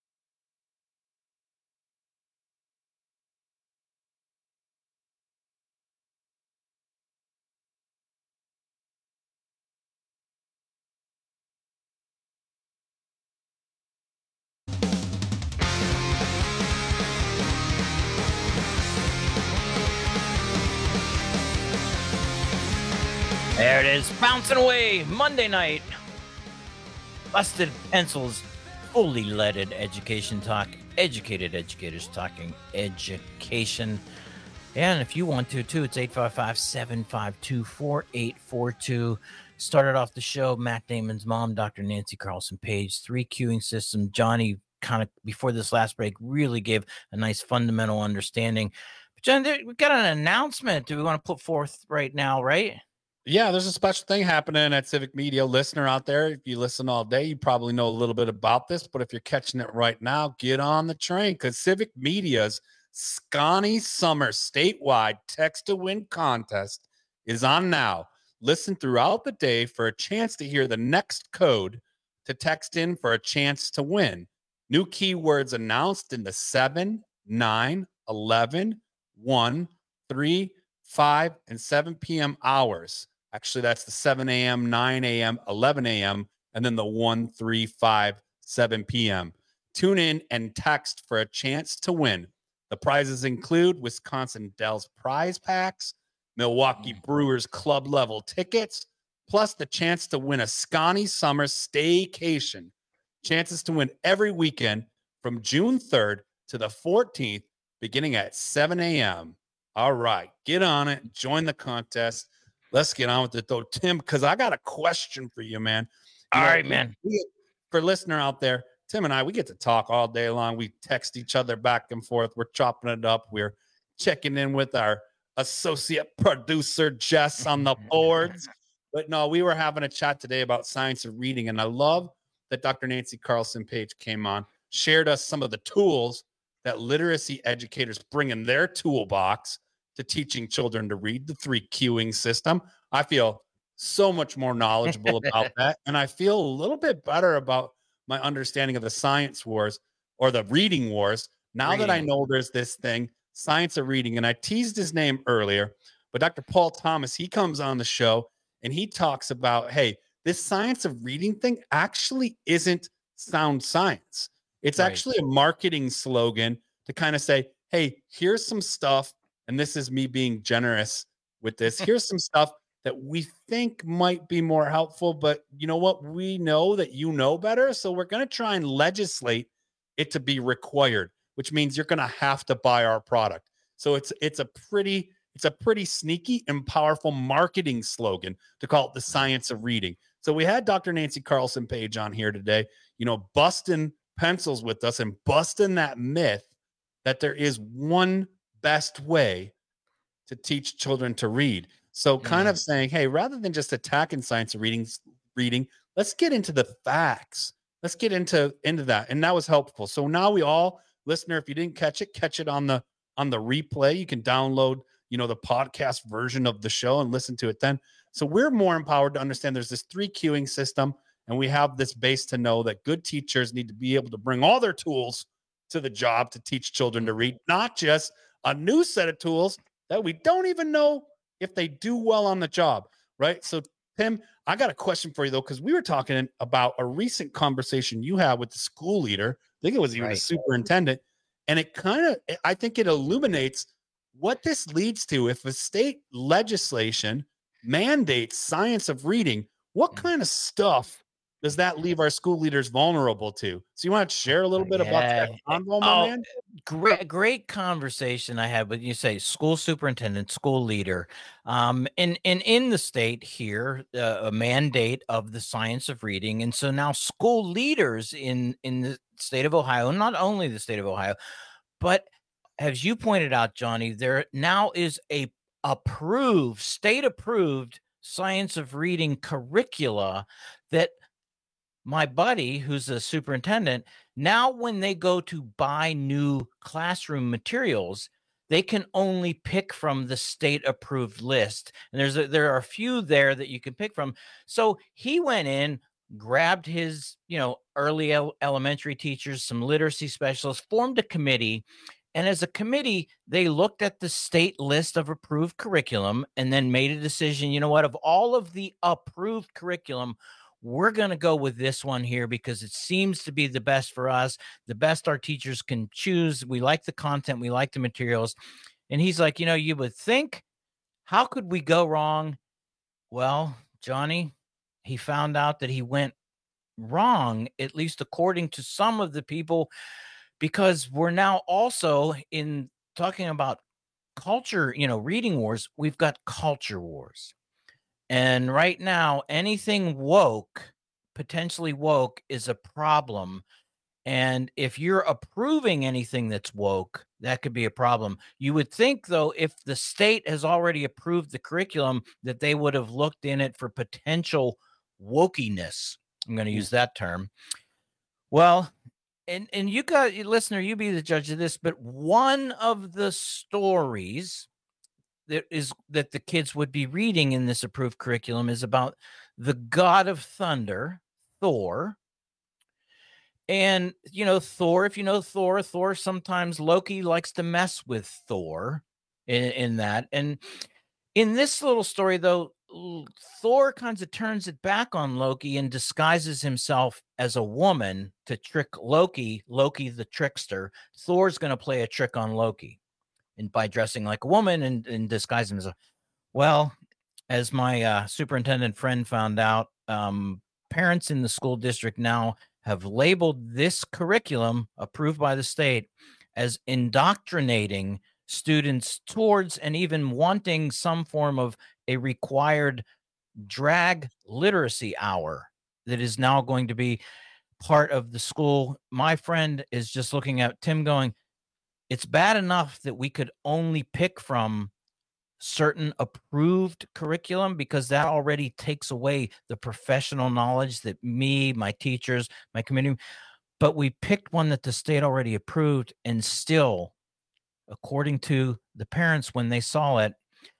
S14: There it is, bouncing away, Monday night. Busted Pencils, fully leaded education talk educated educators talking education. And if you want to, too, it's 855-752-4842. Started off the show, Matt Damon's mom, Dr. Nancy Carlson Page, 3 queuing system. Johnny, kind of before this last break, really gave a nice fundamental understanding. But John, we've got an announcement. Do we want to put forth right now, right?
S15: Yeah, there's a special thing happening at Civic Media. Listener out there, if you listen all day, you probably know a little bit about this. But if you're catching it right now, get on the train, because Civic Media's Scotty Summer statewide text to win contest is on now. Listen throughout the day for a chance to hear the next code to text in for a chance to win. New keywords announced in the 7, 9, 11, 1, 3, 5, and 7 p.m. hours. Actually, that's the 7 a.m., 9 a.m., 11 a.m., and then the 1, 3, 5, 7 p.m. Tune in and text for a chance to win. The prizes include Wisconsin Dells prize packs, Milwaukee Brewers club level tickets, plus the chance to win a Scotty Summer staycation. Chances to win every weekend from June 3rd to the 14th, beginning at 7 a.m. All right, get on it. Join the contest. Let's get on with it, though, Tim, because I got a question for you, man.
S14: All right, man.
S15: For listener out there, Tim and I, we get to talk all day long. We text each other back and forth. We're chopping it up. We're checking in with our associate producer, Jess, on the boards. But no, we were having a chat today about science of reading, and I love that Dr. Nancy Carlson Page came on, shared us some of the tools that literacy educators bring in their toolbox to teaching children to read, the 3 queuing system. I feel so much more knowledgeable about that, and I feel a little bit better about my understanding of the science wars or the reading wars. Now that I know there's this thing, science of reading, and I teased his name earlier, but Dr. Paul Thomas, he comes on the show and he talks about, hey, this science of reading thing actually isn't sound science. It's actually a marketing slogan to kind of say, hey, here's some stuff, and this is me being generous with this. Here's some stuff that we think might be more helpful, but you know what? We know that you know better, so we're going to try and legislate it to be required, which means you're going to have to buy our product. So it's a pretty sneaky and powerful marketing slogan to call it the science of reading. So we had Dr. Nancy Carlson Page on here today, busting pencils with us and busting that myth that there is one best way to teach children to read. So kind of saying, hey, rather than just attacking science of reading, let's get into the facts. Let's get into that. And that was helpful. So now we all, listener, if you didn't catch it on the replay. You can download, the podcast version of the show and listen to it then. So we're more empowered to understand there's this 3 queuing system, and we have this base to know that good teachers need to be able to bring all their tools to the job to teach children to read, not just a new set of tools that we don't even know if they do well on the job, right? So, Tim, I got a question for you, though, because we were talking about a recent conversation you had with the school leader. I think it was even the superintendent. And I think it illuminates what this leads to. If a state legislation mandates science of reading, what kind of stuff does that leave our school leaders vulnerable to? So you want to share a little bit about that convo, my man?
S14: Great conversation I had with, you say, school superintendent, school leader. And in the state here, a mandate of the science of reading. And so now school leaders in the state of Ohio, not only the state of Ohio, but as you pointed out, Johnny, there now is a state approved science of reading curricula that my buddy, who's a superintendent, now when they go to buy new classroom materials, they can only pick from the state approved list. And there are a few there that you can pick from. So he went in, grabbed his, early elementary teachers, some literacy specialists, formed a committee. And as a committee, they looked at the state list of approved curriculum and then made a decision, of all of the approved curriculum, we're going to go with this one here because it seems to be the best for us, the best our teachers can choose. We like the content. We like the materials. And he's like, you would think, how could we go wrong? Well, Johnny, he found out that he went wrong, at least according to some of the people, because we're now also in talking about culture, reading wars. We've got culture wars. And right now, anything woke, potentially woke, is a problem. And if you're approving anything that's woke, that could be a problem. You would think, though, if the state has already approved the curriculum, that they would have looked in it for potential wokiness. I'm going to use that term. Well, and you got, listener, you be the judge of this, but one of the stories that the kids would be reading in this approved curriculum is about the god of thunder, Thor. And, Thor, if you know Thor, sometimes Loki likes to mess with Thor in that. And in this little story, though, Thor kind of turns it back on Loki and disguises himself as a woman to trick Loki the trickster. Thor's going to play a trick on Loki, and by dressing like a woman and disguising himself. Well, as my superintendent friend found out, parents in the school district now have labeled this curriculum approved by the state as indoctrinating students towards and even wanting some form of a required drag literacy hour that is now going to be part of the school. My friend is just looking at Tim going, it's bad enough that we could only pick from certain approved curriculum because that already takes away the professional knowledge that me, my teachers, my community, but we picked one that the state already approved, and still, according to the parents when they saw it,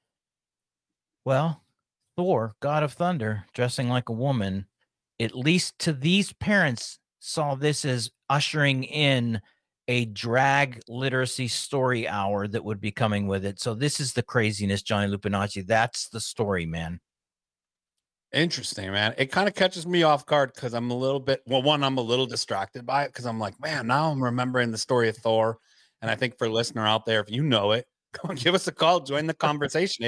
S14: well, Thor, God of Thunder, dressing like a woman, at least to these parents, saw this as ushering in a drag literacy story hour that would be coming with it. So this is the craziness, Johnny Lupinacci. That's the story, man.
S15: Interesting, man. It kind of catches me off guard because I'm a little bit, I'm a little distracted by it because I'm like, man, now I'm remembering the story of Thor. And I think for a listener out there, if you know it, go and give us a call, join the conversation,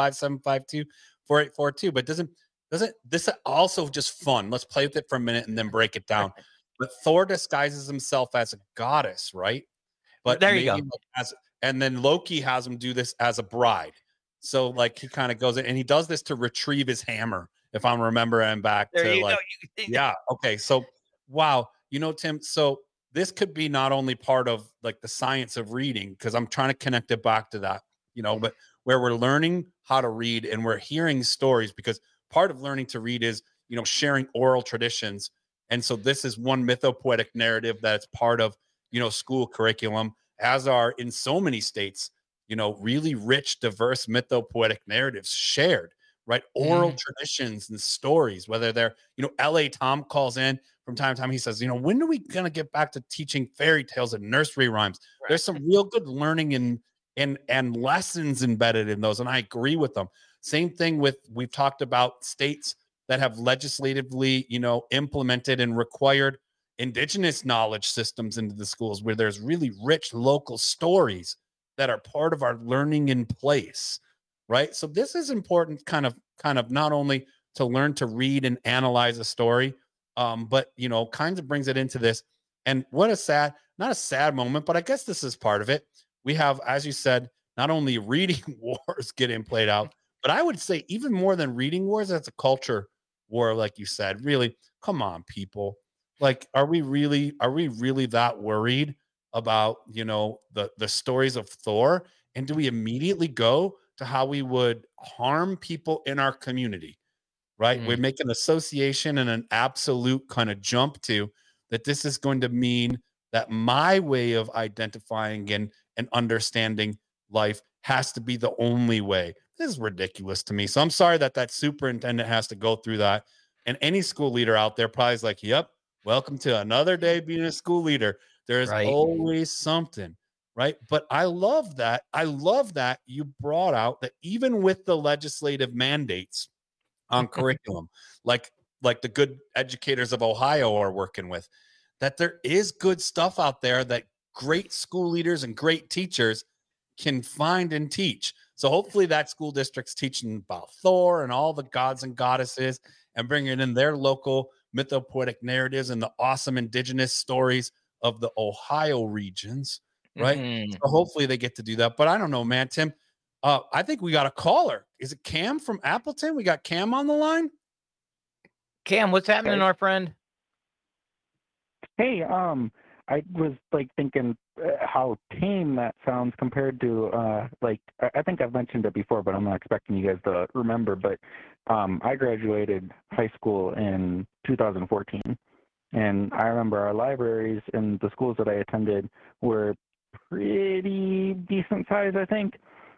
S15: 855-752-4842. But doesn't this also just fun? Let's play with it for a minute and then break it down. But Thor disguises himself as a goddess, right? But
S14: there you go.
S15: And then Loki has him do this as a bride. So like he kind of goes in and he does this to retrieve his hammer, if I'm remembering back
S14: there
S15: to
S14: like,
S15: yeah. Okay. So wow, Tim, so this could be not only part of like the science of reading, because I'm trying to connect it back to that, but where we're learning how to read and we're hearing stories, because part of learning to read is, sharing oral traditions. And so this is one mythopoetic narrative that's part of, school curriculum, as are in so many states, really rich, diverse mythopoetic narratives shared, right? Oral traditions and stories, whether they're, L.A. Tom calls in from time to time. He says, when are we going to get back to teaching fairy tales and nursery rhymes? Right. There's some real good learning and lessons embedded in those. And I agree with them. Same thing with, we've talked about states that have legislatively, implemented and required indigenous knowledge systems into the schools, where there's really rich local stories that are part of our learning in place, right? So this is important kind of not only to learn to read and analyze a story, but, kind of brings it into this. And what not a sad moment, but I guess this is part of it. We have, as you said, not only reading wars getting played out, but I would say even more than reading wars, that's a culture war, like you said. Really, come on, people. Like, are we really that worried about, the stories of Thor? And do we immediately go to how we would harm people in our community? Right? We make an association and an absolute kind of jump to that this is going to mean that my way of identifying and understanding life has to be the only way. This is ridiculous to me. So I'm sorry that superintendent has to go through that. And any school leader out there probably is like, yep, welcome to another day being a school leader. There's always something, right? But I love that. I love that you brought out that even with the legislative mandates on curriculum, like the good educators of Ohio are working with, that there is good stuff out there that great school leaders and great teachers can find and teach. So hopefully that school district's teaching about Thor and all the gods and goddesses and bringing in their local mythopoetic narratives and the awesome indigenous stories of the Ohio regions, right?
S14: Mhm.
S15: So hopefully they get to do that. But I don't know, man, Tim. I think we got a caller. Is it Cam from Appleton? We got Cam on the line.
S14: Cam, what's happening, our friend?
S9: Hey, I was like thinking how tame that sounds compared to like I think I've mentioned it before, but I'm not expecting you guys to remember. But I graduated high school in 2014, and I remember our libraries in the schools that I attended were pretty decent size, I think.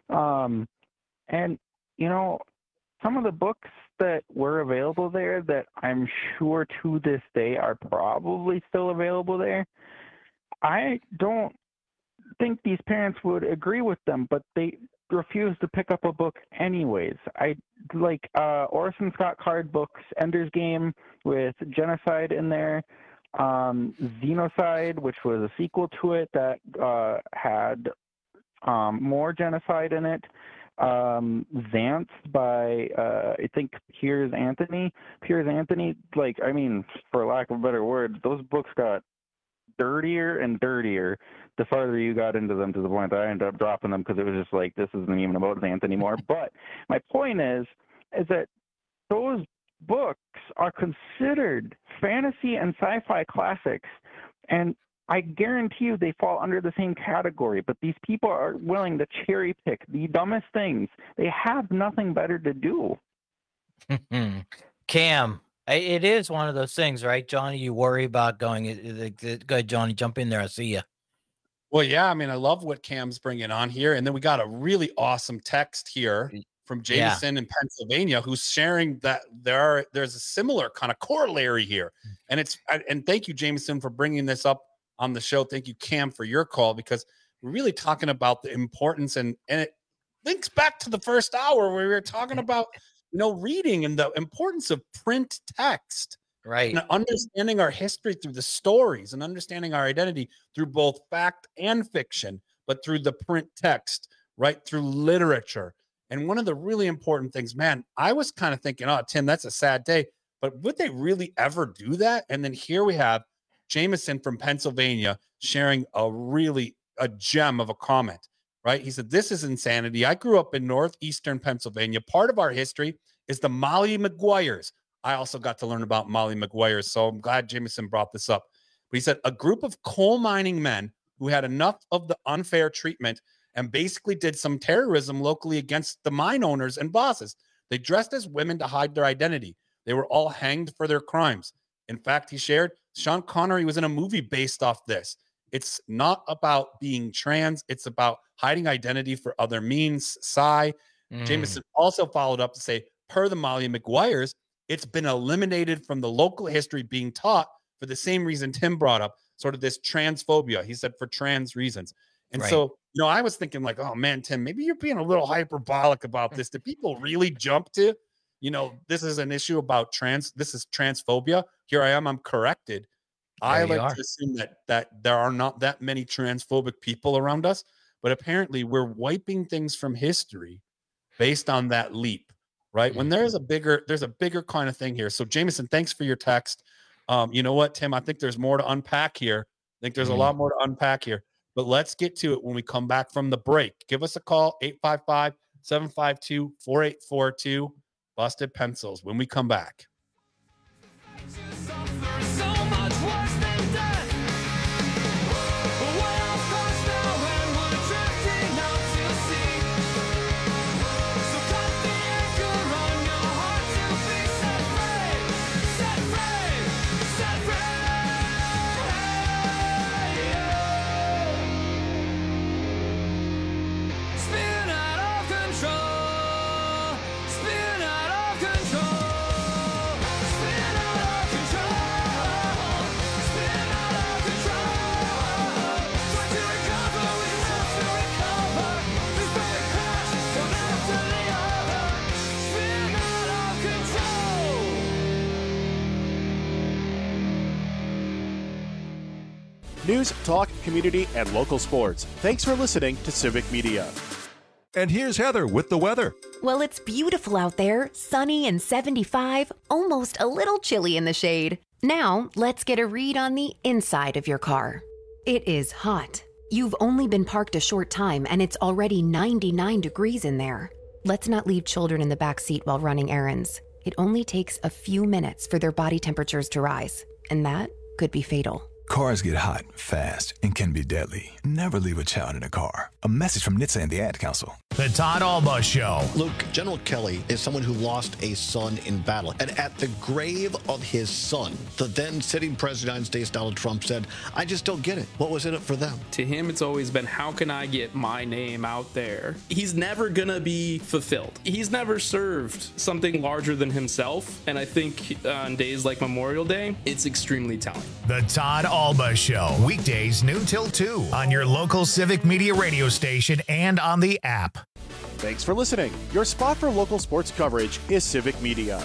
S9: And you know, some of the books that were available there that I'm sure to this day are probably still available there. I don't think these parents would agree with them, but they refuse to pick up a book anyways. I like Orson Scott Card books, Ender's Game with genocide in there, Xenocide, which was a sequel to it that had more genocide in it. Xanth by I think Piers Anthony, like, I mean, for lack of a better word, those books got dirtier and dirtier the farther you got into them, to the point that I ended up dropping them because it was just like, this isn't even about Xanth anymore. But my point is that those books are considered fantasy and sci-fi classics, and I guarantee you they fall under the same category, but these people are willing to cherry pick the dumbest things. They have nothing better to do.
S14: Cam, it is one of those things, right, Johnny? You worry about going. Go ahead, Johnny, jump in there. I see you.
S15: Well, yeah, I mean, I love what Cam's bringing on here. And then we got a really awesome text here from Jameson in Pennsylvania, who's sharing that there's a similar kind of corollary here. And and thank you, Jameson, for bringing this up on the show. Thank you, Cam, for your call, because we're really talking about the importance, and it links back to the first hour where we were talking about, reading and the importance of print text,
S14: right?
S15: And understanding our history through the stories, and understanding our identity through both fact and fiction, but through the print text, right? Through literature. And one of the really important things, man, I was kind of thinking, oh, Tim, that's a sad day, but would they really ever do that? And then here we have Jameson from Pennsylvania sharing a gem of a comment, right? He said, this is insanity. I grew up in northeastern Pennsylvania. Part of our history is the Molly Maguires. I also got to learn about Molly Maguires, so I'm glad Jameson brought this up. But he said, a group of coal mining men who had enough of the unfair treatment and basically did some terrorism locally against the mine owners and bosses. They dressed as women to hide their identity. They were all hanged for their crimes. In fact, he shared, Sean Connery was in a movie based off this. It's not about being trans. It's about hiding identity for other means. Jameson also followed up to say, per the Molly Maguires, it's been eliminated from the local history being taught for the same reason Tim brought up, sort of this transphobia. He said for trans reasons. And so, I was thinking like, oh man, Tim, maybe you're being a little hyperbolic about this. Do people really jump to, this is an issue about this is transphobia. Here I am, I'm corrected. I like to assume that there are not that many transphobic people around us, but apparently we're wiping things from history based on that leap, right? When there's a bigger kind of thing here. So Jameson, thanks for your text. You know what, Tim, I think there's more to unpack here. I think there's a lot more to unpack here, but let's get to it when we come back from the break. Give us a call, 855-752-4842, Busted Pencils, when we come back.
S1: News, talk, community, and local sports. Thanks for listening to Civic Media.
S10: And here's Heather with the weather.
S12: Well, it's beautiful out there, sunny and 75, almost a little chilly in the shade. Now, let's get a read on the inside of your car. It is hot. You've only been parked a short time and it's already 99 degrees in there. Let's not leave children in the back seat while running errands. It only takes a few minutes for their body temperatures to rise, and that could be fatal.
S11: Cars get hot, fast, and can be deadly. Never leave a child in a car. A message from NHTSA and the Ad Council.
S2: The Todd Alba Show.
S13: Luke, General Kelly is someone who lost a son in battle. And at the grave of his son, the then sitting President of the United States, Donald Trump, said, I just don't get it. What was in it for them?
S16: To him, it's always been, how can I get my name out there? He's never going to be fulfilled. He's never served something larger than himself. And I think on days like Memorial Day, it's extremely telling.
S2: The Todd Alba Show. Weekdays noon till 2 on your local Civic Media radio station and on the app.
S1: Thanks for listening. Your spot for local sports coverage is Civic Media.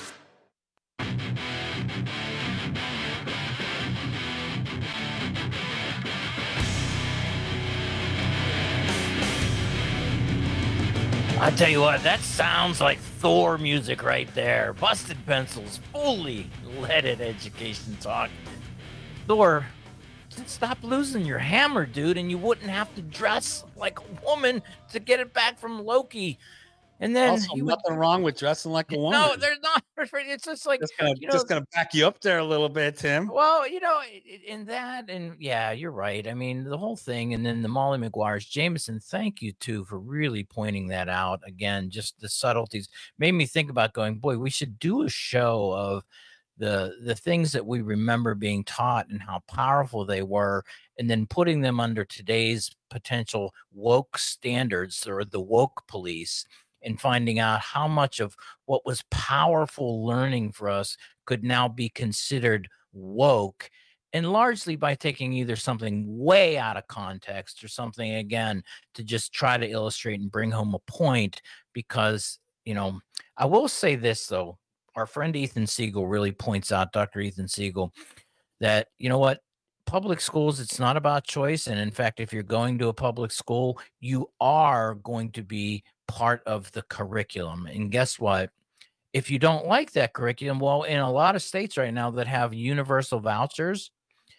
S14: I tell you what, that sounds like Thor music right there. Busted Pencils, fully leaded education talk. Thor, stop losing your hammer, dude, and you wouldn't have to dress like a woman to get it back from Loki. And then
S15: also, nothing wrong with dressing like a woman.
S14: No, there's not. It's just like
S15: just gonna back you up there a little bit, Tim.
S14: Well, in that, and yeah, you're right. I mean, the whole thing, and then the Molly McGuire's, Jameson. Thank you too for really pointing that out again. Just the subtleties made me think about going, boy, we should do a show of the things that we remember being taught and how powerful they were, and then putting them under today's potential woke standards or the woke police, and finding out how much of what was powerful learning for us could now be considered woke, and largely by taking either something way out of context or something, again, to just try to illustrate and bring home a point. Because, I will say this, though. Our friend Ethan Siegel really points out, Dr. Ethan Siegel, that, public schools, it's not about choice. And in fact, if you're going to a public school, you are going to be part of the curriculum. And guess what? If you don't like that curriculum, well, in a lot of states right now that have universal vouchers,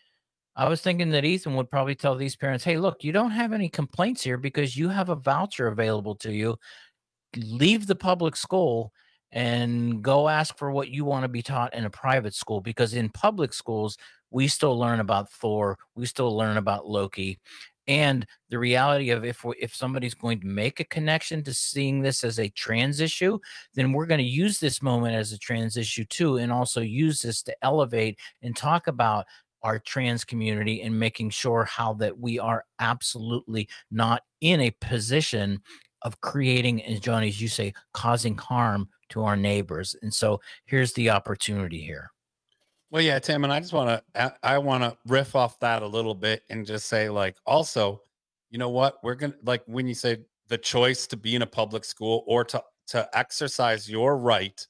S14: I was thinking that Ethan would probably tell these parents, hey, look, you don't have any complaints here because you have a voucher available to you. Leave the public school and go ask for what you want to be taught in a private school, because in public schools, we still learn about Thor. We still learn about Loki. And the reality of if somebody's going to make a connection to seeing this as a trans issue, then we're going to use this moment as a trans issue too, and also use this to elevate and talk about our trans community and making sure how that we are absolutely not in a position of creating, and Johnny, as you say, causing harm to our neighbors. And so here's the opportunity here.
S15: Well, yeah, Tim, and I just want to riff off that a little bit and just say, like, also, you know what, we're going to, like, when you say the choice to be in a public school or to exercise your right,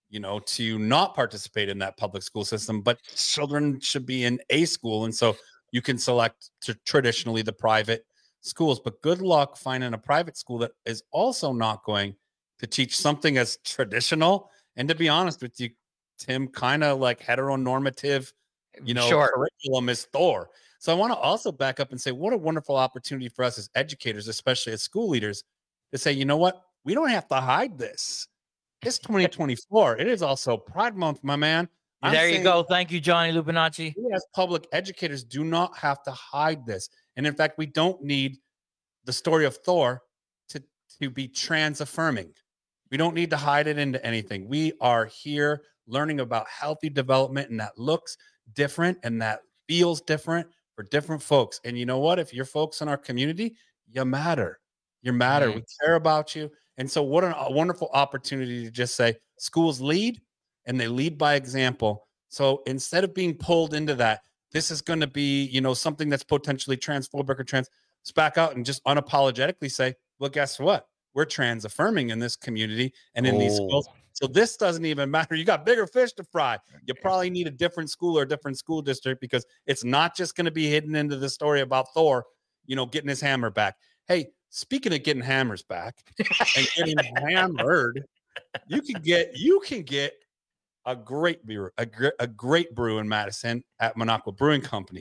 S15: to not participate in that public school system, but children should be in a school. And so you can select traditionally the private schools, but good luck finding a private school that is also not going to teach something as traditional. And to be honest with you, Tim, kind of like heteronormative, curriculum is Thor. So I want to also back up and say, what a wonderful opportunity for us as educators, especially as school leaders, to say, you know what? We don't have to hide this. It's 2024. It is also Pride Month, my man.
S14: There you go. Thank you, Johnny Lupinacci.
S15: We as public educators do not have to hide this. And in fact, we don't need the story of Thor to be trans affirming. We don't need to hide it into anything. We are here learning about healthy development, and that looks different and that feels different for different folks. And you know what? If you're folks in our community, you matter. You matter. We care about you. And so what a wonderful opportunity to just say schools lead, and they lead by example. So instead of being pulled into that, this is going to be, something that's potentially transphobic or trans, let's back out and just unapologetically say, well, guess what? We're trans affirming in this community and in these schools. So this doesn't even matter. You got bigger fish to fry. You probably need a different school or a different school district, because it's not just going to be hidden into the story about Thor, getting his hammer back. Hey, speaking of getting hammers back and getting hammered, you can get a great brew in Madison at Minocqua Brewing Company.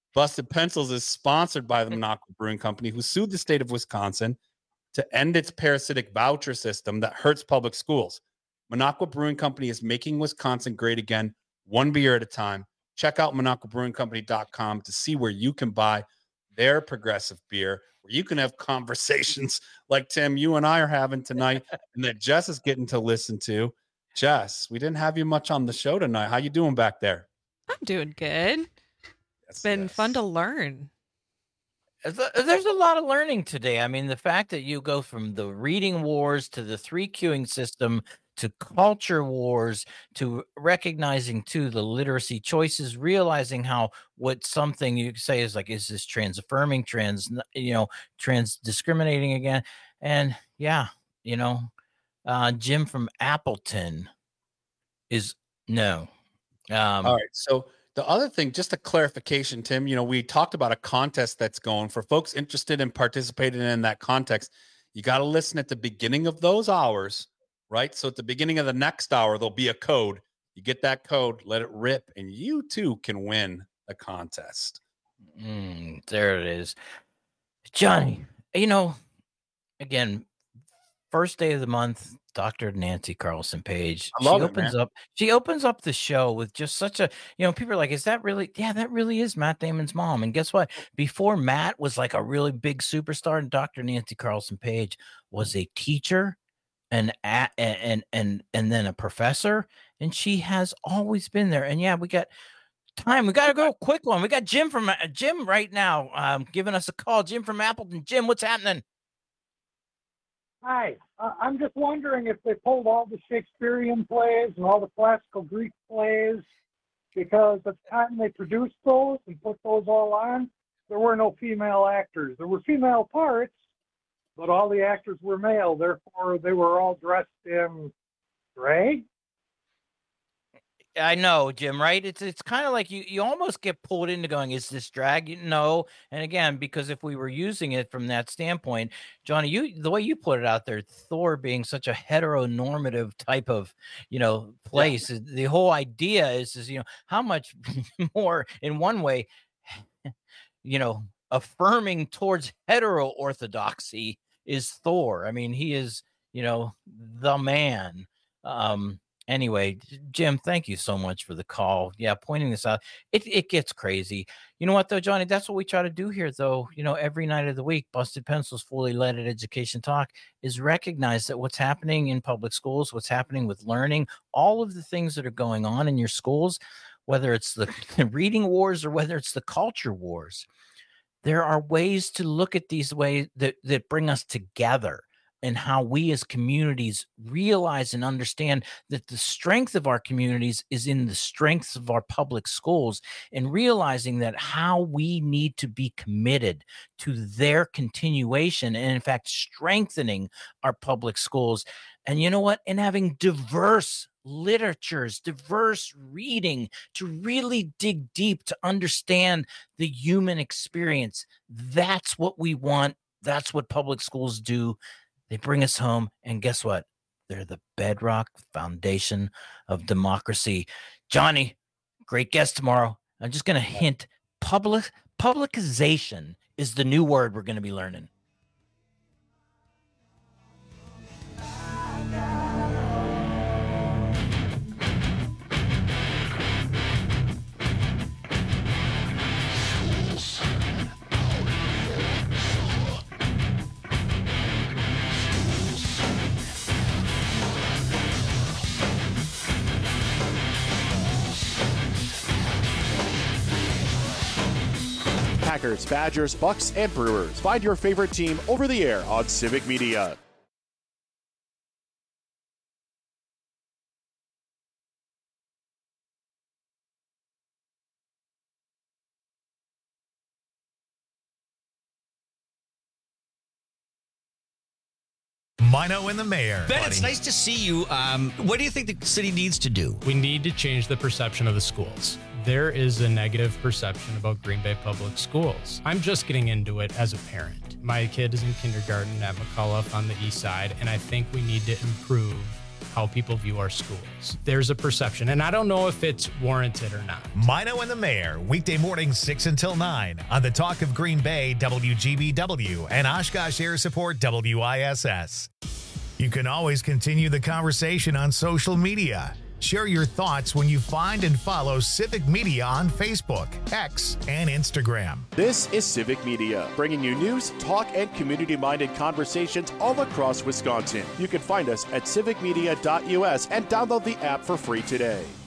S15: Busted Pencils is sponsored by the Minocqua Brewing Company, who sued the state of Wisconsin to end its parasitic voucher system that hurts public schools. Minocqua Brewing Company is making Wisconsin great again, one beer at a time. Check out MinocquaBrewingCompany.com to see where you can buy their progressive beer, where you can have conversations like, Tim, you and I are having tonight, and that Jess is getting to listen to. Jess, we didn't have you much on the show tonight. How you doing back there?
S17: I'm doing good. It's been fun to learn.
S14: There's a lot of learning today. I mean, the fact that you go from the reading wars to the 3 queuing system to culture wars to recognizing too the literacy choices, realizing how what something you say is like, is this trans affirming, trans discriminating again? And yeah, Jim from Appleton is no.
S15: All right. So the other thing, just a clarification, Tim, we talked about a contest that's going for folks interested in participating in that context. You got to listen at the beginning of those hours, right? So at the beginning of the next hour, there'll be a code. You get that code, let it rip, and you too can win the contest.
S14: There it is. Johnny, again, first day of the month, Dr. Nancy Carlson Page. She opens up the show with just such a, people are like, is that really? Yeah, that really is Matt Damon's mom. And guess what? Before Matt was like a really big superstar, and Dr. Nancy Carlson Page was a teacher and then a professor, and she has always been there. And yeah, we got time. We got to go quick one. We got Jim right now giving us a call. Jim from Appleton. Jim, what's happening?
S18: Hi, I'm just wondering if they pulled all the Shakespearean plays and all the classical Greek plays, because at the time they produced those and put those all on, there were no female actors. There were female parts, but all the actors were male. Therefore, they were all dressed in gray.
S14: I know, Jim, right? It's kind of like you almost get pulled into going, is this drag? No. And again, because if we were using it from that standpoint, Johnny, the way you put it out there, Thor being such a heteronormative type of, place, the whole idea is, how much more in one way, affirming towards hetero orthodoxy is Thor. I mean, he is, the man. Anyway, Jim, thank you so much for the call. Yeah, pointing this out. It gets crazy. You know what, though, Johnny? That's what we try to do here, though. Every night of the week, Busted Pencils Fully Loaded Education Talk is recognize that what's happening in public schools, what's happening with learning, all of the things that are going on in your schools, whether it's the reading wars or whether it's the culture wars, there are ways to look at these ways that bring us together. And how we as communities realize and understand that the strength of our communities is in the strengths of our public schools, and realizing that how we need to be committed to their continuation and, in fact, strengthening our public schools. And you know what? And having diverse literatures, diverse reading to really dig deep to understand the human experience. That's what we want. That's what public schools do. They bring us home, and guess what? They're the bedrock foundation of democracy. Johnny, great guest tomorrow. I'm just going to hint, publicization is the new word we're going to be learning.
S1: Packers, Badgers, Bucks, and Brewers. Find your favorite team over the air on Civic Media.
S2: Mino and the Mayor.
S19: Ben, it's nice to see you. What do you think the city needs to do?
S20: We need to change the perception of the schools. There is a negative perception about Green Bay Public Schools. I'm just getting into it as a parent. My kid is in kindergarten at McCullough on the east side, and I think we need to improve how people view our schools. There's a perception, and I don't know if it's warranted or not.
S2: Mino and the Mayor, weekday mornings 6 until 9 on the Talk of Green Bay, WGBW, and Oshkosh Air Support, WISS. You can always continue the conversation on social media. Share your thoughts when you find and follow Civic Media on Facebook, X, and Instagram.
S1: This is Civic Media, bringing you news, talk, and community-minded conversations all across Wisconsin. You can find us at civicmedia.us and download the app for free today.